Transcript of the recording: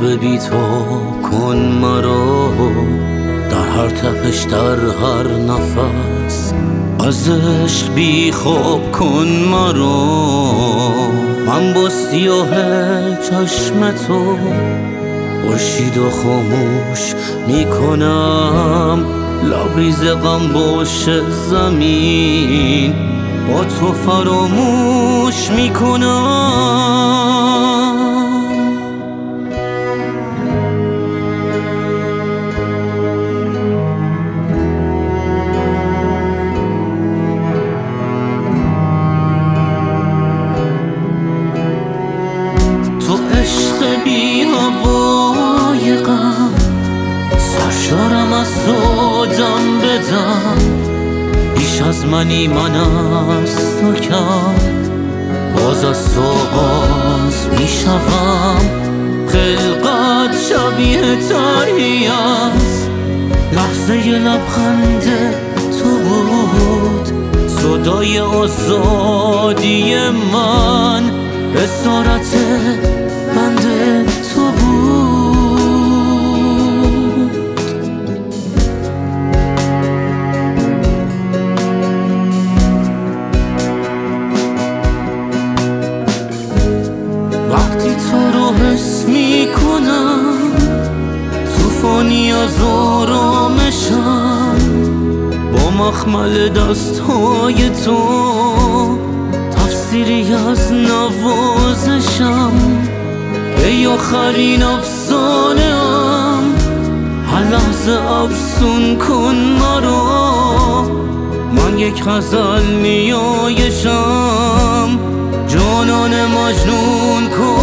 خواب بی تو کن مرا، در هر تپش در هر نفس از عشق بی خواب کن مرا. من با سیاه چشم تو خورشید و خاموش میکنم، لبریز غم باشه زمین با تو فراموش میکنم. تو عشق بی هوای غم، سرشارم از تو دم بدم، بیش از منی من از تو کم، باز از تو آغاز میشوم. خلقت شبیه تری از لحظه لبخند تو بود، صدای آزادی من اسارت بند تو بود. وقتی تو رو حس میکنم، توفانی از آرامشم، با مخمل دستهای تو تفسیری از نوازشم. ای آخرین افسانه ام، هر لحظه افسون کن مرا. من یک غزل نیایشم، جانان مجنون کن